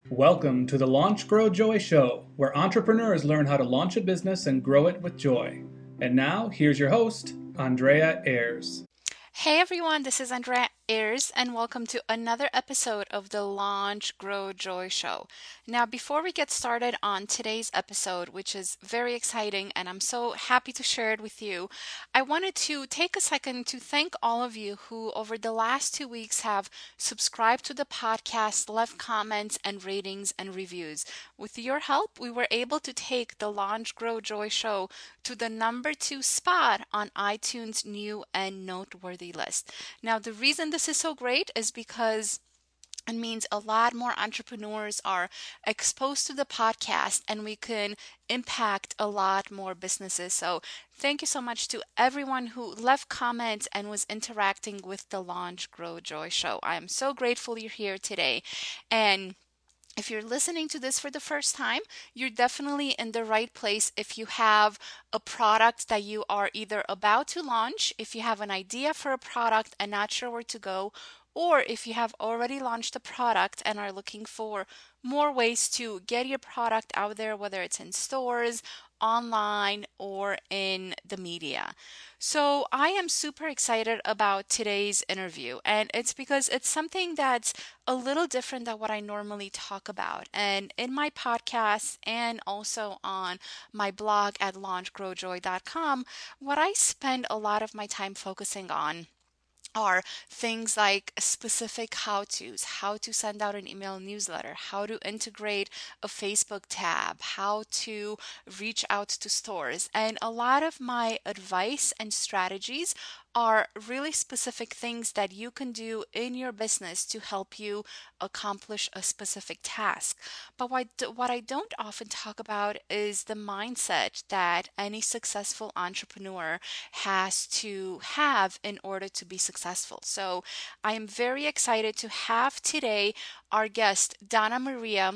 Welcome to the Launch Grow Joy Show, where entrepreneurs learn how to launch a business and grow it with joy. And now, here's your host, Andrea Ayers. Hey everyone, this is Andrea Ayers, and welcome to another episode of the Launch Grow Joy Show. Now, before we get started on today's episode, which is very exciting and I'm so happy to share it with you, I wanted to take a second to thank all of you who, over the last 2 weeks, have subscribed to the podcast, left comments, and ratings and reviews. With your help, we were able to take the Launch Grow Joy Show to the number 2 spot on iTunes' new and noteworthy list. Now, the reason this is so great is because it means a lot more entrepreneurs are exposed to the podcast and we can impact a lot more businesses. So, thank you so much to everyone who left comments and was interacting with the Launch Grow Joy show. I am so grateful you're here today. And if you're listening to this for the first time, you're definitely in the right place if you have a product that you are either about to launch, if you have an idea for a product and not sure where to go, or if you have already launched a product and are looking for more ways to get your product out there, whether it's in stores, online, or in the media. So, I am super excited about today's interview, and it's because it's something that's a little different than what I normally talk about. And in my podcast and also on my blog at launchgrowjoy.com, what I spend a lot of my time focusing on are things like specific how-tos, how to send out an email newsletter, how to integrate a Facebook tab, how to reach out to stores. And a lot of my advice and strategies are really specific things that you can do in your business to help you accomplish a specific task. But what I don't often talk about is the mindset that any successful entrepreneur has to have in order to be successful. So I am very excited to have today our guest, Donna Maria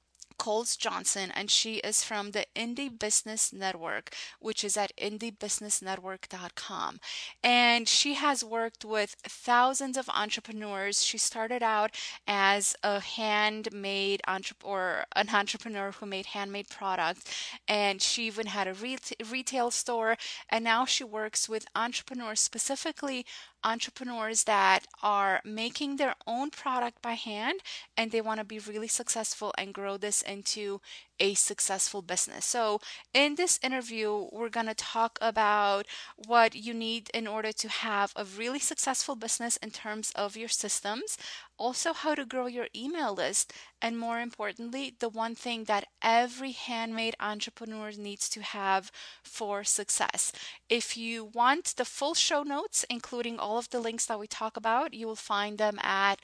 Coles Johnson, and she is from the Indie Business Network, which is at indiebusinessnetwork.com. And she has worked with thousands of entrepreneurs. She started out as a handmade or an entrepreneur who made handmade products, and she even had a retail store. And now she works with entrepreneurs, specifically entrepreneurs that are making their own product by hand and they want to be really successful and grow this into a successful business. So, in this interview, we're going to talk about what you need in order to have a really successful business in terms of your systems, also how to grow your email list, and more importantly, the one thing that every handmade entrepreneur needs to have for success. If you want the full show notes, including all of the links that we talk about, you will find them at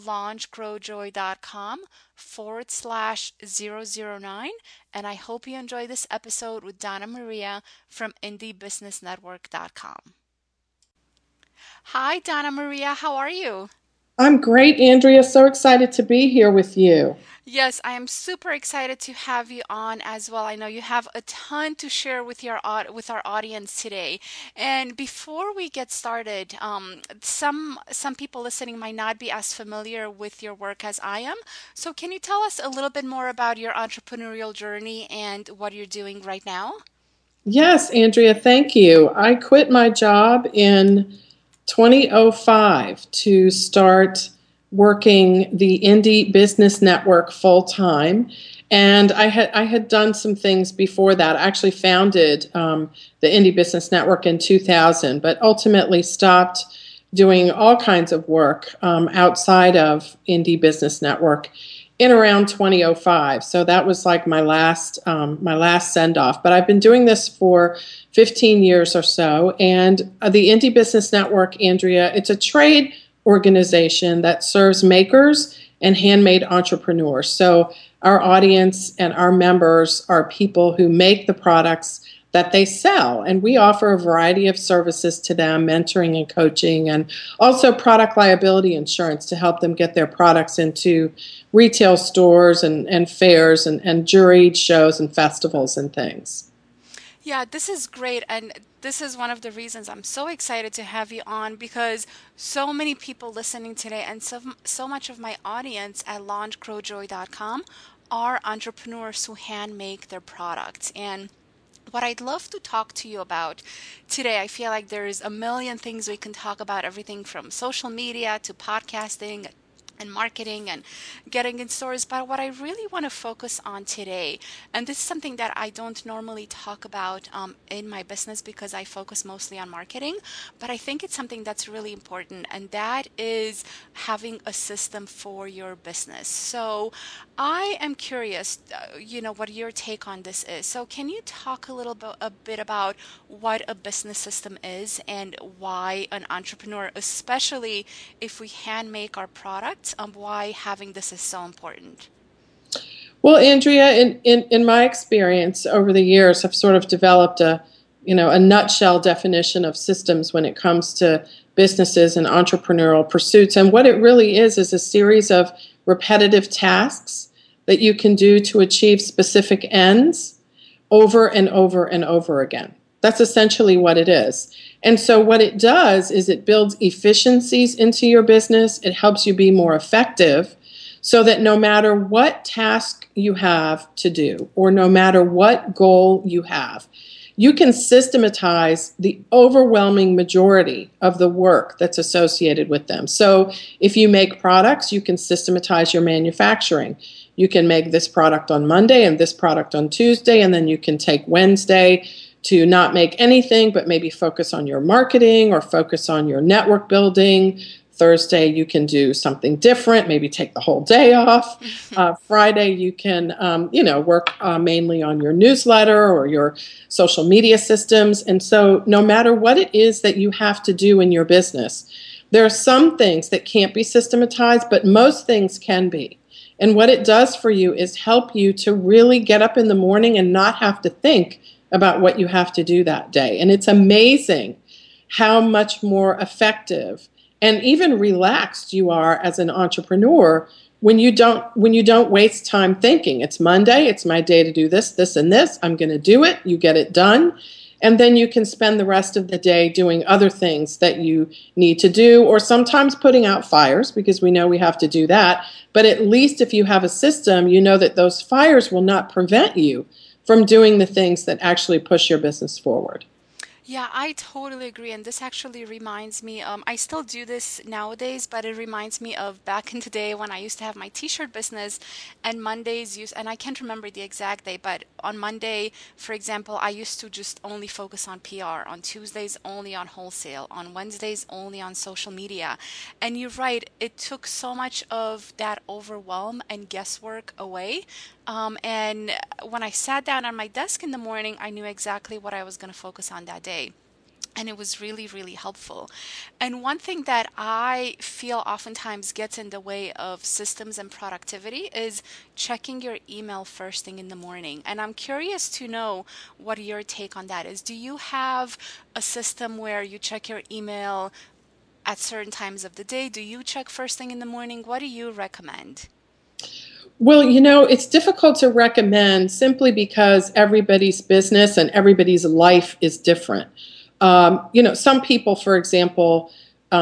launchgrowjoy.com/009. And I hope you enjoy this episode with Donna Maria from indiebusinessnetwork.com. Hi, Donna Maria. How are you? I'm great, Andrea. So excited to be here with you. Yes, I am super excited to have you on as well. I know you have a ton to share with with our audience today. And before we get started, some people listening might not be as familiar with your work as I am. So can you tell us a little bit more about your entrepreneurial journey and what you're doing right now? Yes, Andrea, thank you. I quit my job in 2005 to start working the Indie Business Network full time. And I had done some things before that. I actually founded the Indie Business Network in 2000, but ultimately stopped doing all kinds of work outside of Indie Business Network in around 2005. So that was like my last send off. But I've been doing this for 15 years or so. And the Indie Business Network, Andrea, it's a trade organization that serves makers and handmade entrepreneurs. So our audience and our members are people who make the products that they sell. And we offer a variety of services to them, mentoring and coaching, and also product liability insurance to help them get their products into retail stores and fairs and juried shows and festivals and things. Yeah, this is great. And this is one of the reasons I'm so excited to have you on, because so many people listening today and so much of my audience at launchgrowjoy.com are entrepreneurs who hand make their products. And what I'd love to talk to you about today, I feel like there's a million things we can talk about, everything from social media to podcasting and marketing and getting in stores. But what I really want to focus on today, and this is something that I don't normally talk about in my business because I focus mostly on marketing, but I think it's something that's really important, and that is having a system for your business. So I am curious, what your take on this is. So can you talk a bit about what a business system is and why an entrepreneur, especially if we hand make our products, why having this is so important? Well, Andrea, in my experience over the years, I've sort of developed a nutshell definition of systems when it comes to businesses and entrepreneurial pursuits. And what it really is a series of repetitive tasks that you can do to achieve specific ends over and over and over again. That's essentially what it is. And so what it does is it builds efficiencies into your business. It helps you be more effective so that no matter what task you have to do or no matter what goal you have, you can systematize the overwhelming majority of the work that's associated with them. So if you make products, you can systematize your manufacturing. You can make this product on Monday and this product on Tuesday, and then you can take Wednesday to not make anything, but maybe focus on your marketing or focus on your network building. Thursday, you can do something different, maybe take the whole day off. Friday, you can, work mainly on your newsletter or your social media systems. And so no matter what it is that you have to do in your business, there are some things that can't be systematized, but most things can be. And what it does for you is help you to really get up in the morning and not have to think about what you have to do that day. And it's amazing how much more effective and even relaxed you are as an entrepreneur when you don't waste time thinking. It's Monday, it's my day to do this, this, and this. I'm going to do it. You get it done. And then you can spend the rest of the day doing other things that you need to do, or sometimes putting out fires, because we know we have to do that. But at least if you have a system, you know that those fires will not prevent you from doing the things that actually push your business forward. Yeah, I totally agree. And this actually reminds me, I still do this nowadays, but it reminds me of back in the day when I used to have my t-shirt business, and and I can't remember the exact day, but on Monday, for example, I used to just only focus on PR, on Tuesdays only on wholesale, on Wednesdays only on social media. And you're right, it took so much of that overwhelm and guesswork away. And when I sat down at my desk in the morning, I knew exactly what I was going to focus on that day. And it was really, really helpful. And one thing that I feel oftentimes gets in the way of systems and productivity is checking your email first thing in the morning. And I'm curious to know what your take on that is. Do you have a system where you check your email at certain times of the day? Do you check first thing in the morning? What do you recommend? Well, it's difficult to recommend simply because everybody's business and everybody's life is different. Some people, for example,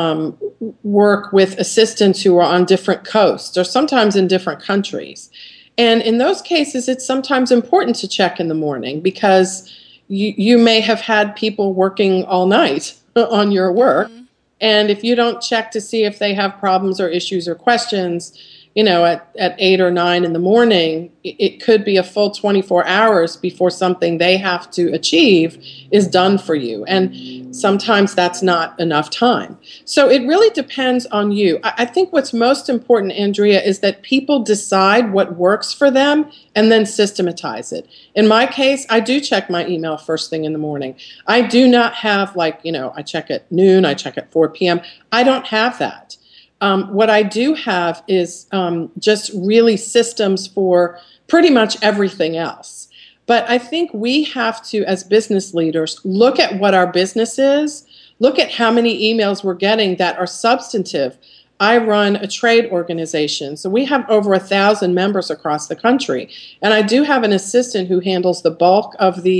work with assistants who are on different coasts or sometimes in different countries. And in those cases, it's sometimes important to check in the morning because you may have had people working all night on your work. Mm-hmm. And if you don't check to see if they have problems or issues or questions, at 8 or 9 in the morning, it could be a full 24 hours before something they have to achieve is done for you. And sometimes that's not enough time. So it really depends on you. I think what's most important, Andrea, is that people decide what works for them and then systematize it. In my case, I do check my email first thing in the morning. I do not have I check at noon, I check at 4 p.m. I don't have that. What I do have is just really systems for pretty much everything else. But I think we have to, as business leaders, look at what our business is, look at how many emails we're getting that are substantive. I run a trade organization, so we have over 1,000 members across the country. And I do have an assistant who handles the bulk of the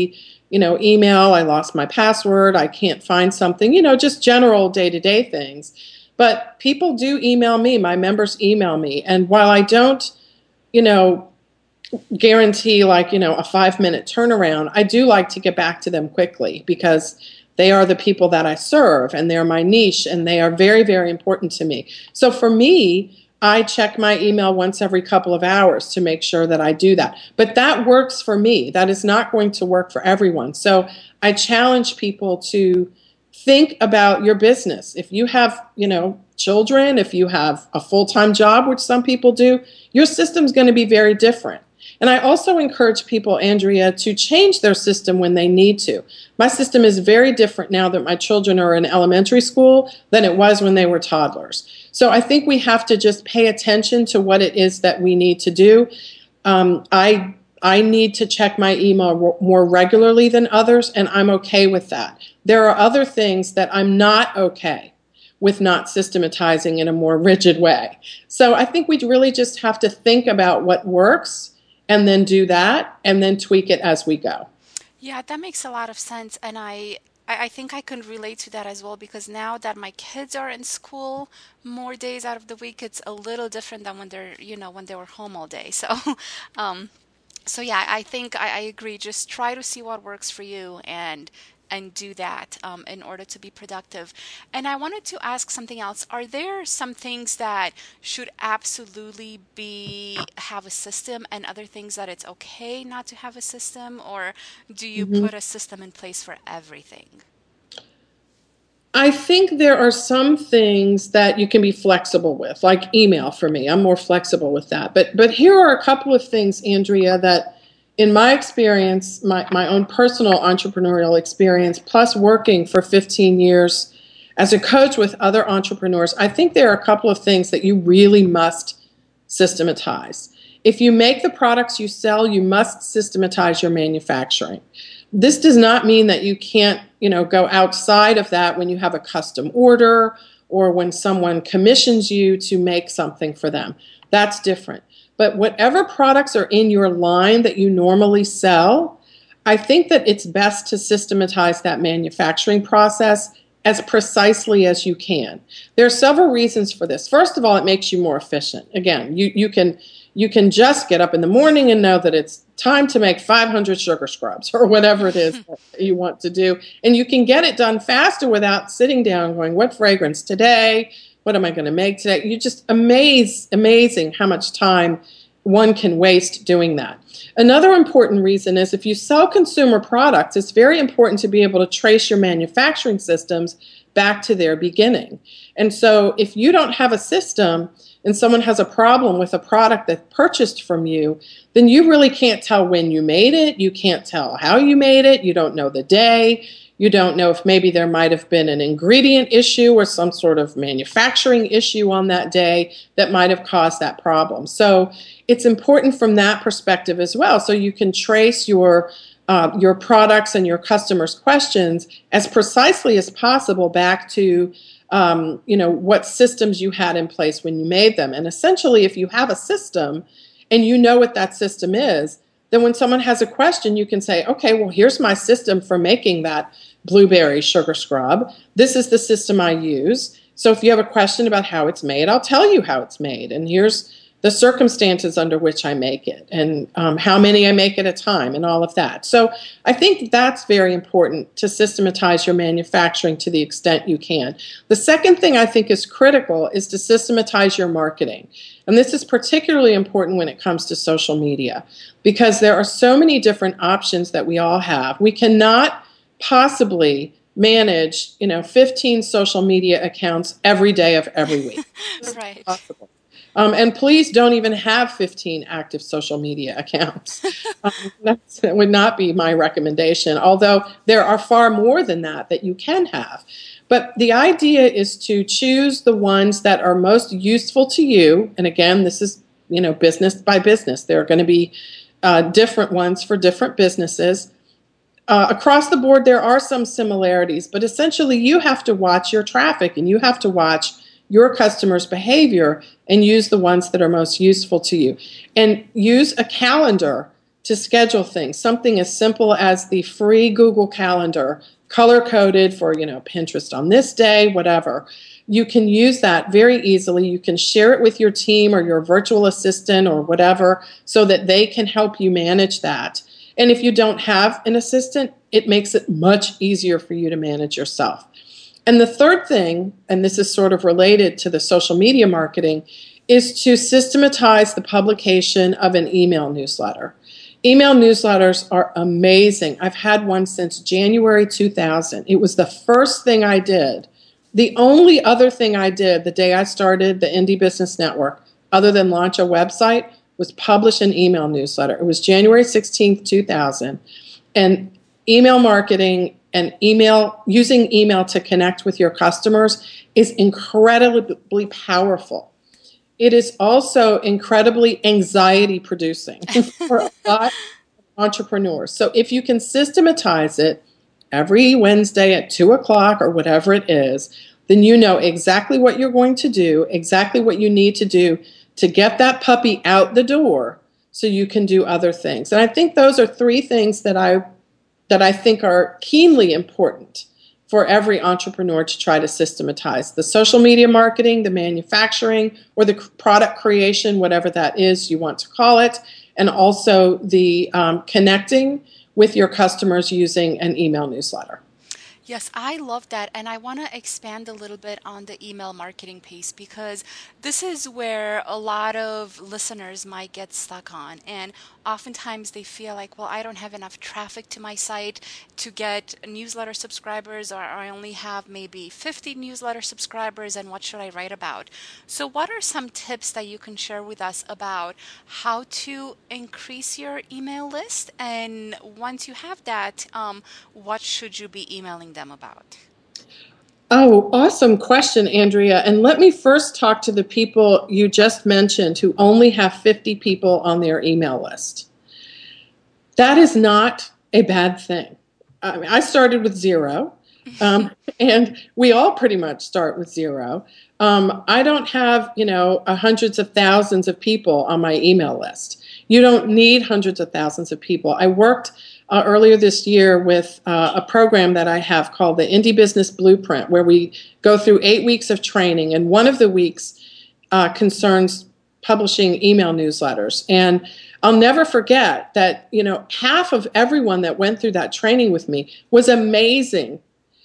email, I lost my password, I can't find something, just general day-to-day things. But people do email me, my members email me. And while I don't, guarantee a 5-minute turnaround, I do like to get back to them quickly because they are the people that I serve and they're my niche and they are very, very important to me. So for me, I check my email once every couple of hours to make sure that I do that. But that works for me. That is not going to work for everyone. So I challenge people to think about your business. If you have, children, if you have a full-time job, which some people do, your system's going to be very different. And I also encourage people, Andrea, to change their system when they need to. My system is very different now that my children are in elementary school than it was when they were toddlers. So I think we have to just pay attention to what it is that we need to do. I need to check my email more regularly than others, and I'm okay with that. There are other things that I'm not okay with not systematizing in a more rigid way. So I think we really just have to think about what works and then do that and then tweak it as we go. Yeah, that makes a lot of sense. And I think I can relate to that as well because now that my kids are in school more days out of the week, it's a little different than when when they were home all day. So, so yeah, I think I agree. Just try to see what works for you and do that in order to be productive. And I wanted to ask something else. Are there some things that should absolutely have a system and other things that it's okay not to have a system? Or do you put a system in place for everything? I think there are some things that you can be flexible with, like email for me. I'm more flexible with that. But here are a couple of things, Andrea, that in my experience, my own personal entrepreneurial experience, plus working for 15 years as a coach with other entrepreneurs, I think there are a couple of things that you really must systematize. If you make the products you sell, you must systematize your manufacturing. This does not mean that you can't, go outside of that when you have a custom order or when someone commissions you to make something for them. That's different. But whatever products are in your line that you normally sell, I think that it's best to systematize that manufacturing process as precisely as you can. There are several reasons for this. First of all, it makes you more efficient. Again, you can just get up in the morning and know that it's time to make 500 sugar scrubs or whatever it is that you want to do. And you can get it done faster without sitting down going, what fragrance today? What am I going to make today? You just amazing how much time one can waste doing that. Another important reason is if you sell consumer products, it's very important to be able to trace your manufacturing systems back to their beginning. And so if you don't have a system and someone has a problem with a product that purchased from you, then you really can't tell when you made it. You can't tell how you made it. You don't know the day. You don't know if maybe there might have been an ingredient issue or some sort of manufacturing issue on that day that might have caused that problem. So it's important from that perspective as well. So you can trace your products and your customers' questions as precisely as possible back to what systems you had in place when you made them. And essentially, if you have a system and you know what that system is, then when someone has a question, you can say, okay, well, here's my system for making that blueberry sugar scrub. This is the system I use. So if you have a question about how it's made, I'll tell you how it's made. And here's the circumstances under which I make it and how many I make at a time and all of that. So I think that's very important to systematize your manufacturing to the extent you can. The second thing I think is critical is to systematize your marketing. And this is particularly important when it comes to social media because there are so many different options that we all have. We cannot possibly manage, 15 social media accounts every day of every week. Right. Possible. And please don't even have 15 active social media accounts. That would not be my recommendation, although there are far more than that you can have. But the idea is to choose the ones that are most useful to you. And again, this is, business by business. There are going to be different ones for different businesses. Across the board, there are some similarities, but essentially you have to watch your traffic and you have to watch your customers' behavior and use the ones that are most useful to you. And use a calendar to schedule things. Something as simple as the free Google Calendar, color-coded for, Pinterest on this day, whatever. You can use that very easily. You can share it with your team or your virtual assistant or whatever so that they can help you manage that. And if you don't have an assistant, it makes it much easier for you to manage yourself. And the third thing, and this is sort of related to the social media marketing, is to systematize the publication of an email newsletter. Email newsletters are amazing. I've had one since January 2000. It was the first thing I did. The only other thing I did the day I started the Indie Business Network, other than launch a website, was publish an email newsletter. It was January 16th, 2000. And email marketing and using email to connect with your customers is incredibly powerful. It is also incredibly anxiety producing for a lot of entrepreneurs. So if you can systematize it every Wednesday at 2 o'clock or whatever it is, then you know exactly what you're going to do, exactly what you need to do to get that puppy out the door so you can do other things. And I think those are three things that I think are keenly important for every entrepreneur to try to systematize: the social media marketing, the manufacturing, or the product creation, whatever that is you want to call it, and also the connecting with your customers using an email newsletter. Yes, I love that. And I want to expand a little bit on the email marketing piece because this is where a lot of listeners might get stuck on. And oftentimes they feel like, well, I don't have enough traffic to my site to get newsletter subscribers, or I only have maybe 50 newsletter subscribers, and what should I write about? So what are some tips that you can share with us about how to increase your email list? And once you have that, what should you be emailing them about? Oh, awesome question, Andrea. And let me first talk to the people you just mentioned who only have 50 people on their email list. That is not a bad thing. I mean, I started with 0, and we all pretty much start with 0. I don't have, hundreds of thousands of people on my email list. You don't need hundreds of thousands of people. I worked earlier this year with a program that I have called the Indie Business Blueprint, where we go through 8 weeks of training, and one of the weeks concerns publishing email newsletters. And I'll never forget that, half of everyone that went through that training with me was amazed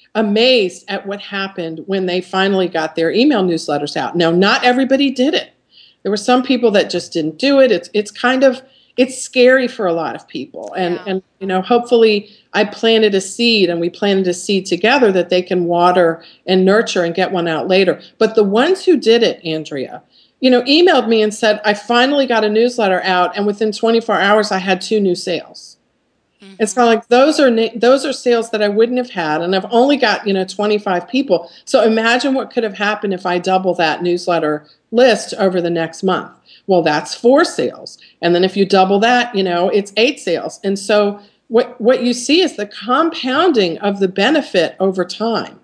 at what happened when they finally got their email newsletters out. Now, not everybody did it. There were some people that just didn't do it. It's scary for a lot of people. And hopefully I planted a seed, and we planted a seed together that they can water and nurture and get one out later. But the ones who did it, Andrea, emailed me and said, I finally got a newsletter out, and within 24 hours I had 2 new sales. Mm-hmm. It's kind of like those are sales that I wouldn't have had, and I've only got 25 people. So imagine what could have happened if I double that newsletter list over the next month. Well, that's 4 sales, and then if you double that, it's 8 sales. And so what you see is the compounding of the benefit over time,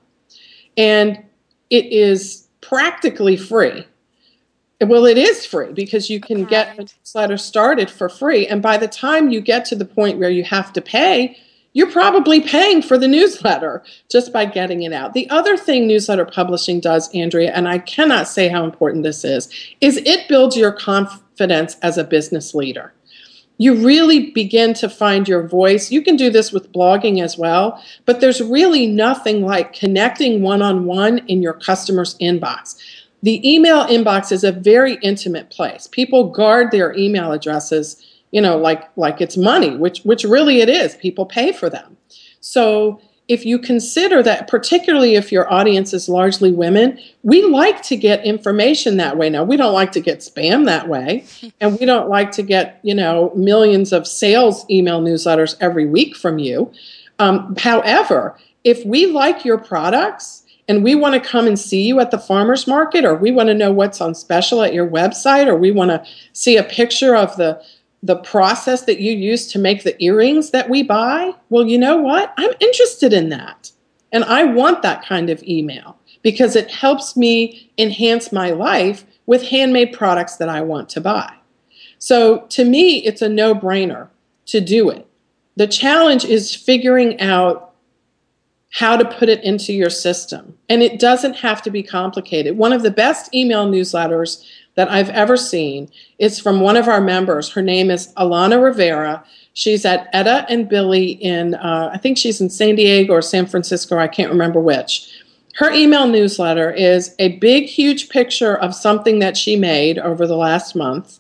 and it is practically free. Well, it is free because you can get a newsletter started for free. And by the time you get to the point where you have to pay, you're probably paying for the newsletter just by getting it out. The other thing newsletter publishing does, Andrea, and I cannot say how important this is it builds your confidence as a business leader. You really begin to find your voice. You can do this with blogging as well, but there's really nothing like connecting one-on-one in your customer's inbox. The email inbox is a very intimate place. People guard their email addresses, like it's money, which really it is. People pay for them. So if you consider that, particularly if your audience is largely women, we like to get information that way. Now, we don't like to get spam that way, and we don't like to get, millions of sales email newsletters every week from you. However, if we like your products, and we want to come and see you at the farmer's market, or we want to know what's on special at your website, or we want to see a picture of the process that you use to make the earrings that we buy, well, you know what? I'm interested in that. And I want that kind of email because it helps me enhance my life with handmade products that I want to buy. So to me, it's a no-brainer to do it. The challenge is figuring out how to put it into your system. And it doesn't have to be complicated. One of the best email newsletters that I've ever seen is from one of our members. Her name is Alana Rivera. She's at Etta and Billy in, I think she's in San Diego or San Francisco. I can't remember which. Her email newsletter is a big, huge picture of something that she made over the last month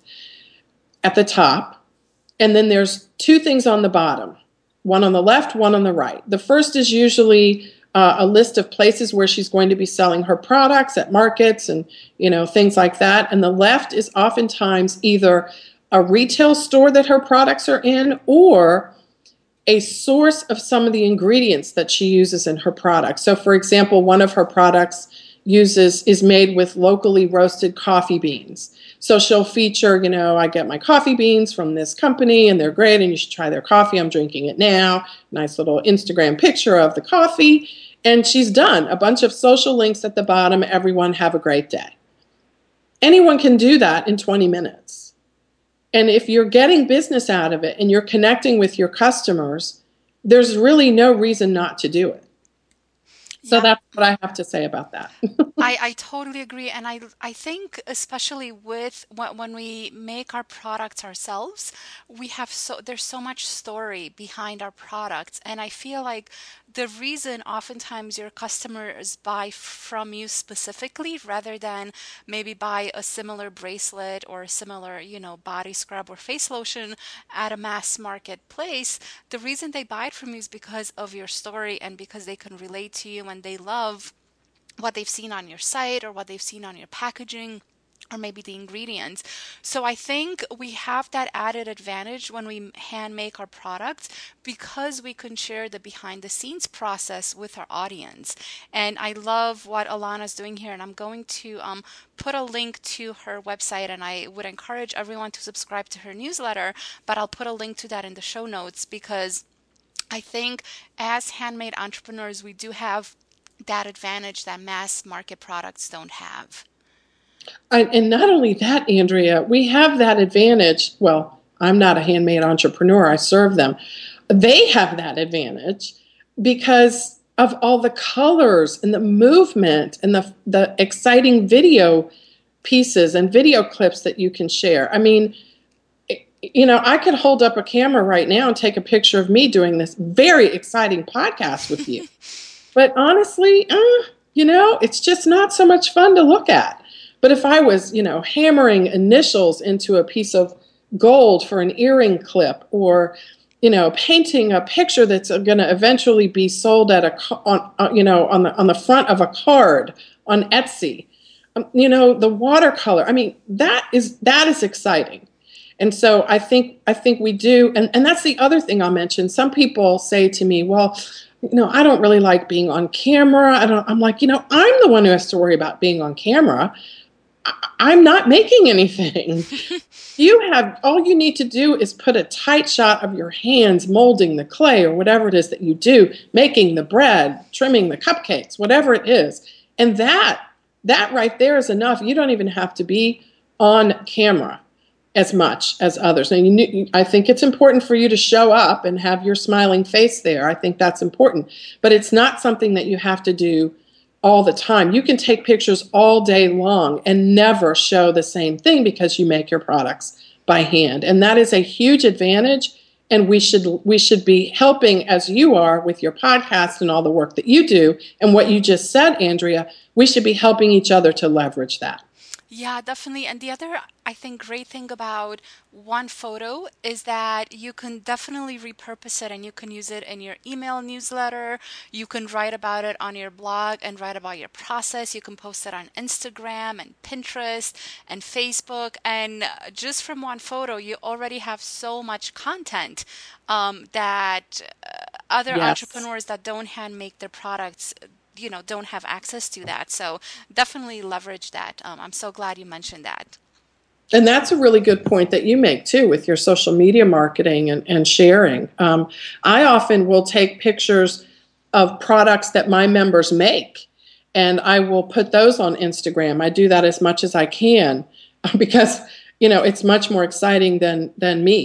at the top. And then there's two things on the bottom, one on the left, one on the right. The first is usually a list of places where she's going to be selling her products at markets and, things like that. And the left is oftentimes either a retail store that her products are in or a source of some of the ingredients that she uses in her products. So, for example, one of her products is made with locally roasted coffee beans. So she'll feature, I get my coffee beans from this company and they're great and you should try their coffee. I'm drinking it now. Nice little Instagram picture of the coffee. And she's done a bunch of social links at the bottom. Everyone have a great day. Anyone can do that in 20 minutes. And if you're getting business out of it and you're connecting with your customers, there's really no reason not to do it. So that's what I have to say about that. I totally agree. And I think especially with when we make our products ourselves, there's so much story behind our products. And I feel like the reason oftentimes your customers buy from you specifically rather than maybe buy a similar bracelet or a similar, body scrub or face lotion at a mass marketplace, the reason they buy it from you is because of your story and because they can relate to you and they love what they've seen on your site or what they've seen on your packaging or maybe the ingredients. So I think we have that added advantage when we hand make our products because we can share the behind the scenes process with our audience. And I love what Alana's doing here. And I'm going to put a link to her website, and I would encourage everyone to subscribe to her newsletter, but I'll put a link to that in the show notes because I think as handmade entrepreneurs, we do have that advantage that mass market products don't have. And not only that, Andrea, we have that advantage. Well, I'm not a handmade entrepreneur. I serve them. They have that advantage because of all the colors and the movement and the exciting video pieces and video clips that you can share. I mean, I could hold up a camera right now and take a picture of me doing this very exciting podcast with you. But honestly, it's just not so much fun to look at. But if I was, hammering initials into a piece of gold for an earring clip or, painting a picture that's going to eventually be sold at on the front of a card on Etsy, the watercolor, I mean, that is exciting. And so I think we do. And that's the other thing I'll mention. Some people say to me, well, I don't really like being on camera. I'm like, I'm the one who has to worry about being on camera. I'm not making anything. All you need to do is put a tight shot of your hands molding the clay or whatever it is that you do, making the bread, trimming the cupcakes, whatever it is. And that right there is enough. You don't even have to be on camera as much as others. Now, I think it's important for you to show up and have your smiling face there. I think that's important. But it's not something that you have to do all the time. You can take pictures all day long and never show the same thing because you make your products by hand. And that is a huge advantage. And we should be helping, as you are with your podcast and all the work that you do. And what you just said, Andrea, we should be helping each other to leverage that. Yeah, definitely. And the other, I think, great thing about one photo is that you can definitely repurpose it and you can use it in your email newsletter. You can write about it on your blog and write about your process. You can post it on Instagram and Pinterest and Facebook. And just from one photo, you already have so much content that other entrepreneurs that don't hand make their products don't have access to that. So definitely leverage that. I'm so glad you mentioned that. And that's a really good point that you make too with your social media marketing and sharing. I often will take pictures of products that my members make and I will put those on Instagram. I do that as much as I can because, it's much more exciting than me.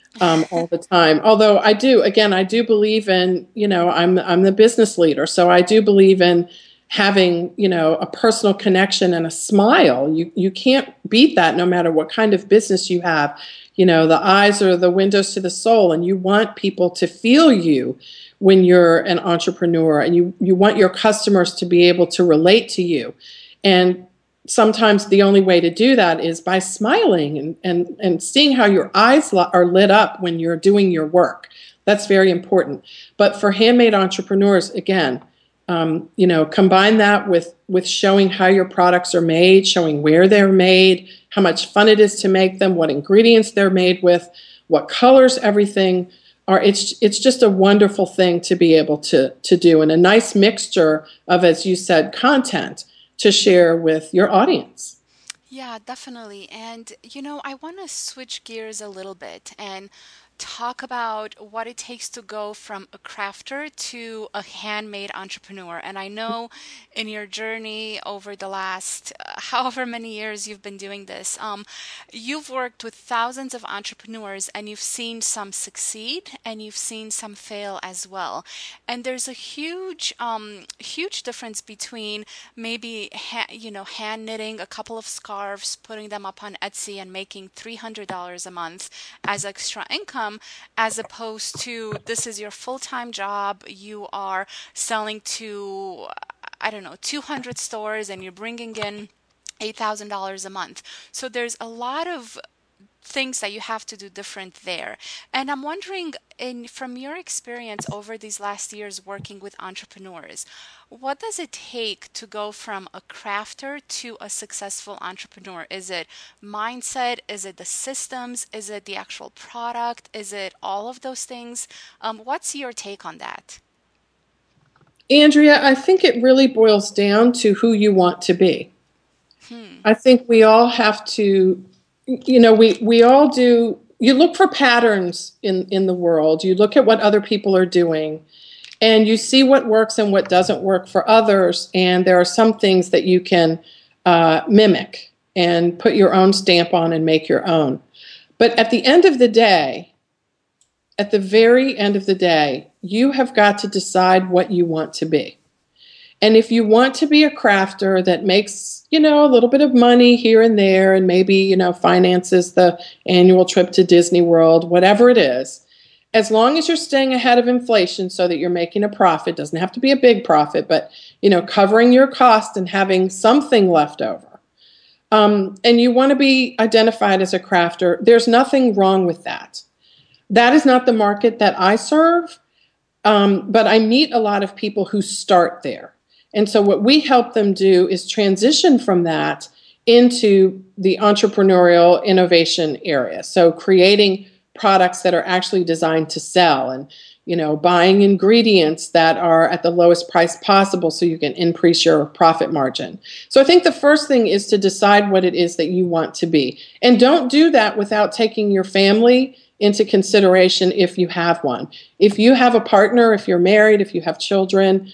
all the time. Although I do believe in, I'm the business leader, so I do believe in having, a personal connection and a smile. You can't beat that no matter what kind of business you have. The eyes are the windows to the soul, and you want people to feel you when you're an entrepreneur, and you want your customers to be able to relate to you. And sometimes the only way to do that is by smiling and seeing how your eyes are lit up when you're doing your work. That's very important. But for handmade entrepreneurs, again, combine that with showing how your products are made, showing where they're made, how much fun it is to make them, what ingredients they're made with, what colors everything are. It's just a wonderful thing to be able to do, and a nice mixture of, as you said, content to share with your audience. Yeah, definitely. And, I want to switch gears a little bit and talk about what it takes to go from a crafter to a handmade entrepreneur. And I know in your journey over the last however many years you've been doing this, you've worked with thousands of entrepreneurs and you've seen some succeed and you've seen some fail as well. And there's a huge difference between maybe hand knitting a couple of scarves, putting them up on Etsy and making $300 a month as extra income, as opposed to this is your full-time job. You are selling to, I don't know, 200 stores and you're bringing in $8,000 a month. So there's a lot of things that you have to do different there. And I'm wondering, from your experience over these last years working with entrepreneurs, what does it take to go from a crafter to a successful entrepreneur? Is it mindset? Is it the systems? Is it the actual product? Is it all of those things? What's your take on that? Andrea, I think it really boils down to who you want to be. I think we all have to, we all do. You look for patterns in the world. You look at what other people are doing, and you see what works and what doesn't work for others. And there are some things that you can mimic and put your own stamp on and make your own. But at the end of the day, at the very end of the day, you have got to decide what you want to be. And if you want to be a crafter that makes, a little bit of money here and there and maybe, finances the annual trip to Disney World, whatever it is, as long as you're staying ahead of inflation so that you're making a profit, doesn't have to be a big profit, but, covering your cost and having something left over. And you want to be identified as a crafter, there's nothing wrong with that. That is not the market that I serve, but I meet a lot of people who start there. And so what we help them do is transition from that into the entrepreneurial innovation area. So creating products that are actually designed to sell and, buying ingredients that are at the lowest price possible so you can increase your profit margin. So I think the first thing is to decide what it is that you want to be. And don't do that without taking your family into consideration if you have one. If you have a partner, if you're married, if you have children,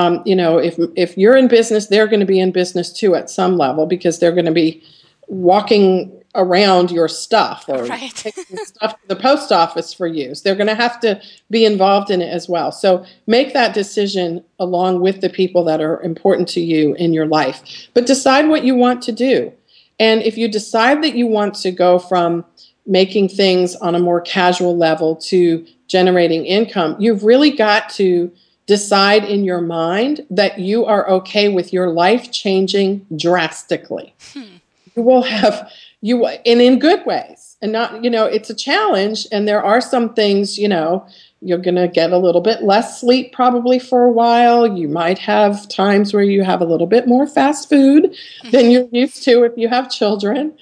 if you're in business, they're going to be in business too at some level because they're going to be walking around your stuff or taking stuff to the post office for use. They're going to have to be involved in it as well. So make that decision along with the people that are important to you in your life. But decide what you want to do. And if you decide that you want to go from making things on a more casual level to generating income, you've really got to decide in your mind that you are okay with your life changing drastically. You will have, and in good ways, and not, it's a challenge. And there are some things, you're going to get a little bit less sleep probably for a while. You might have times where you have a little bit more fast food than you're used to if you have children.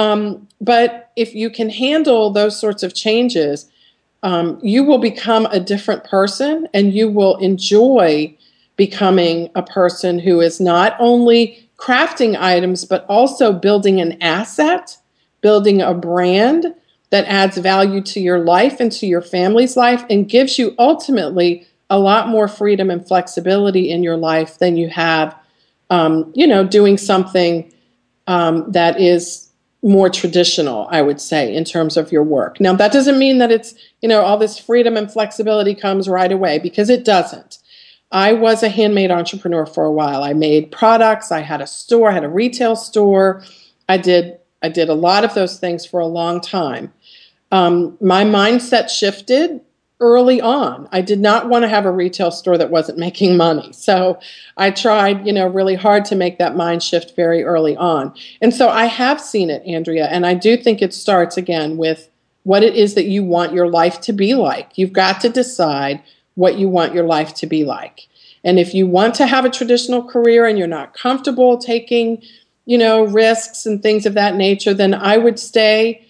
But if you can handle those sorts of changes, you will become a different person and you will enjoy becoming a person who is not only crafting items, but also building an asset, building a brand that adds value to your life and to your family's life and gives you ultimately a lot more freedom and flexibility in your life than you have, doing something that is more traditional, I would say, in terms of your work. Now, that doesn't mean that it's, all this freedom and flexibility comes right away, because it doesn't. I was a handmade entrepreneur for a while. I made products. I had a store, I had a retail store. I did a lot of those things for a long time. My mindset shifted early on. I did not want to have a retail store that wasn't making money. So I tried, really hard to make that mind shift very early on. And so I have seen it, Andrea, and I do think it starts again with what it is that you want your life to be like. You've got to decide what you want your life to be like. And if you want to have a traditional career and you're not comfortable taking, risks and things of that nature, then I would stay,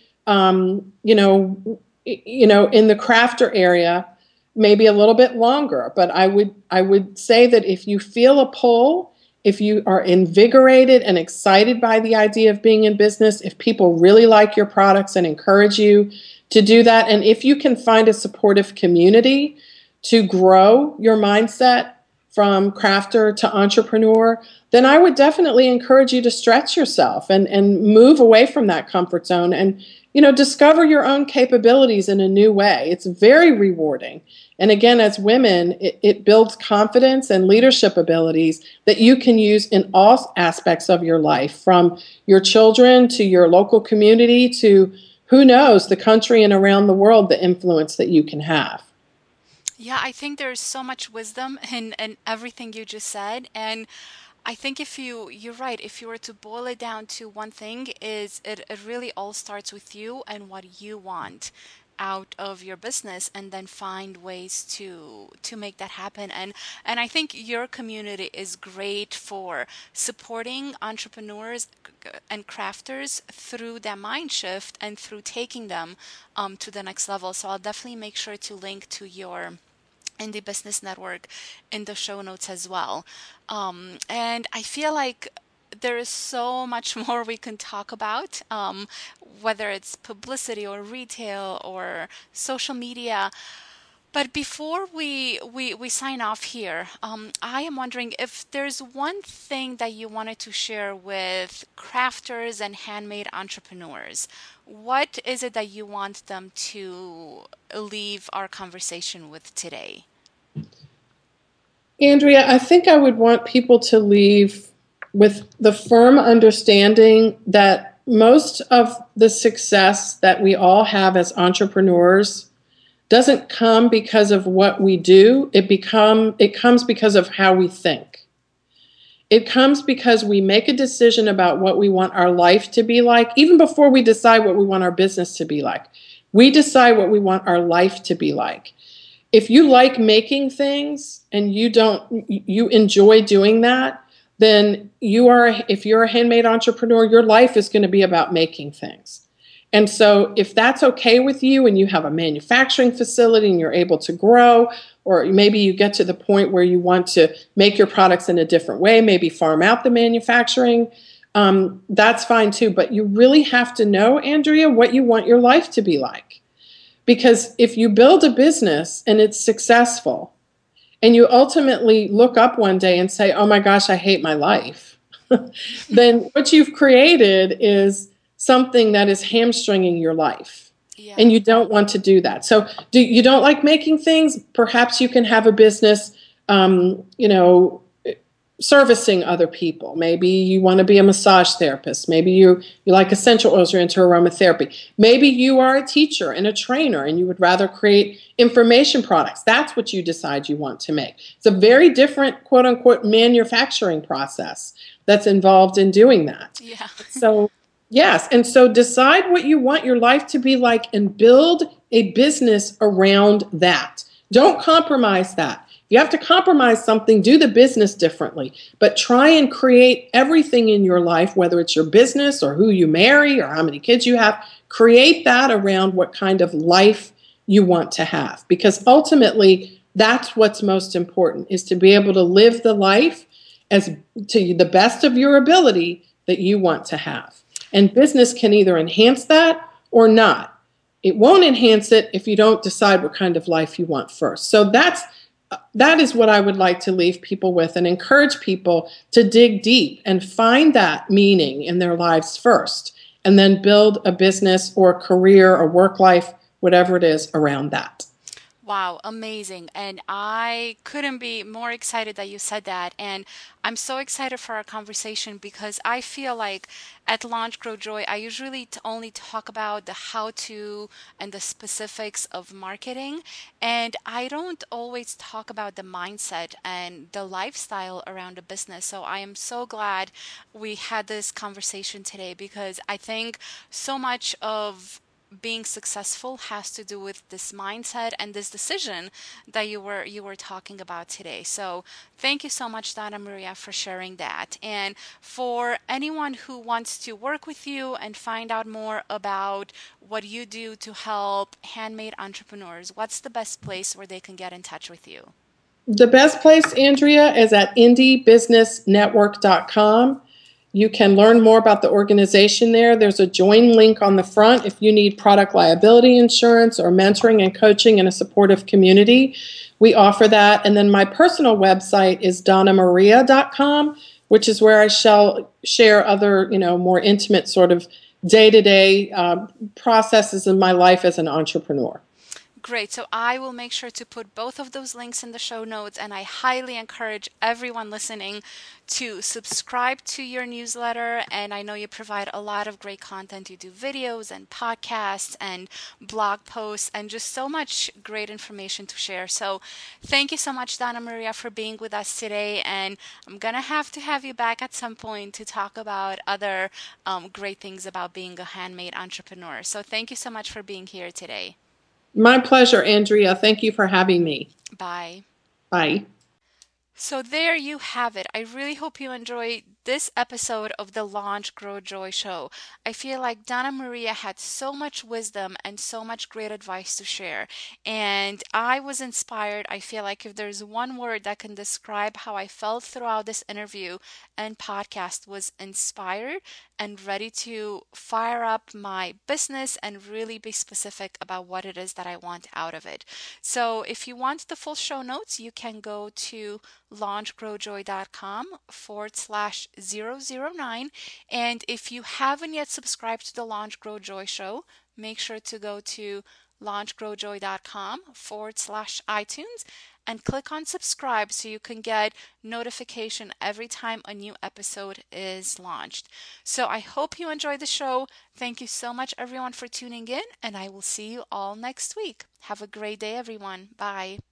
in the crafter area, maybe a little bit longer. But I would say that if you feel a pull, if you are invigorated and excited by the idea of being in business, if people really like your products and encourage you to do that, and if you can find a supportive community to grow your mindset from crafter to entrepreneur, then I would definitely encourage you to stretch yourself and move away from that comfort zone and, discover your own capabilities in a new way. It's very rewarding. And again, as women, it builds confidence and leadership abilities that you can use in all aspects of your life, from your children to your local community to, who knows, the country and around the world, the influence that you can have. Yeah, I think there's so much wisdom in everything you just said. And I think you're right, if you were to boil it down to one thing, is it really all starts with you and what you want out of your business, and then find ways to make that happen. And I think your community is great for supporting entrepreneurs and crafters through that mind shift and through taking them to the next level. So I'll definitely make sure to link to your Indie Business Network in the show notes as well. And I feel like there is so much more we can talk about, whether it's publicity or retail or social media. But before we sign off here, I am wondering if there's one thing that you wanted to share with crafters and handmade entrepreneurs. What is it that you want them to leave our conversation with today? Andrea, I think I would want people to leave with the firm understanding that most of the success that we all have as entrepreneurs doesn't come because of what we do. It comes because of how we think. It comes because we make a decision about what we want our life to be like, even before we decide what we want our business to be like. We decide what we want our life to be like. If you like making things and you enjoy doing that, then if you're a handmade entrepreneur, your life is going to be about making things. And so if that's okay with you and you have a manufacturing facility and you're able to grow, or maybe you get to the point where you want to make your products in a different way, maybe farm out the manufacturing, that's fine too. But you really have to know, Andrea, what you want your life to be like. Because if you build a business and it's successful, and you ultimately look up one day and say, oh my gosh, I hate my life, then what you've created is something that is hamstringing your life. Yeah. And you don't want to do that. So you don't like making things? Perhaps you can have a business, servicing other people. Maybe you want to be a massage therapist. Maybe you like essential oils, you're into aromatherapy. Maybe you are a teacher and a trainer and you would rather create information products. That's what you decide you want to make. It's a very different, quote unquote, manufacturing process that's involved in doing that. Yeah. So, yes. And so decide what you want your life to be like and build a business around that. Don't compromise that. You have to compromise something, do the business differently, but try and create everything in your life, whether it's your business or who you marry or how many kids you have, create that around what kind of life you want to have. Because ultimately, that's what's most important, is to be able to live the life as to the best of your ability that you want to have. And business can either enhance that or not. It won't enhance it if you don't decide what kind of life you want first. So that is what I would like to leave people with, and encourage people to dig deep and find that meaning in their lives first, and then build a business or career or work life, whatever it is, around that. Wow, amazing. And I couldn't be more excited that you said that. And I'm so excited for our conversation because I feel like at Launch Grow Joy, I usually only talk about the how to and the specifics of marketing. And I don't always talk about the mindset and the lifestyle around a business. So I am so glad we had this conversation today because I think so much of being successful has to do with this mindset and this decision that you were talking about today. So thank you so much, Donna Maria, for sharing that. And for anyone who wants to work with you and find out more about what you do to help handmade entrepreneurs, what's the best place where they can get in touch with you? The best place, Andrea, is at indiebusinessnetwork.com. You can learn more about the organization there. There's a join link on the front if you need product liability insurance or mentoring and coaching in a supportive community. We offer that. And then my personal website is donnamaria.com, which is where I shall share other, more intimate sort of day-to-day processes in my life as an entrepreneur. Great. So I will make sure to put both of those links in the show notes, and I highly encourage everyone listening to subscribe to your newsletter. And I know you provide a lot of great content. You do videos and podcasts and blog posts and just so much great information to share. So thank you so much, Donna Maria, for being with us today. And I'm going to have you back at some point to talk about other great things about being a handmade entrepreneur. So thank you so much for being here today. My pleasure, Andrea. Thank you for having me. Bye. Bye. So there you have it. I really hope you enjoyed this episode of the Launch Grow Joy show. I feel like Donna Maria had so much wisdom and so much great advice to share. And I was inspired. I feel like if there's one word that can describe how I felt throughout this interview and podcast was inspired and ready to fire up my business and really be specific about what it is that I want out of it. So if you want the full show notes, you can go to launchgrowjoy.com/009. And if you haven't yet subscribed to the Launch Grow Joy show, make sure to go to launchgrowjoy.com/iTunes and click on subscribe so you can get notification every time a new episode is launched. So I hope you enjoyed the show. Thank you so much, everyone, for tuning in, and I will see you all next week. Have a great day, everyone. Bye.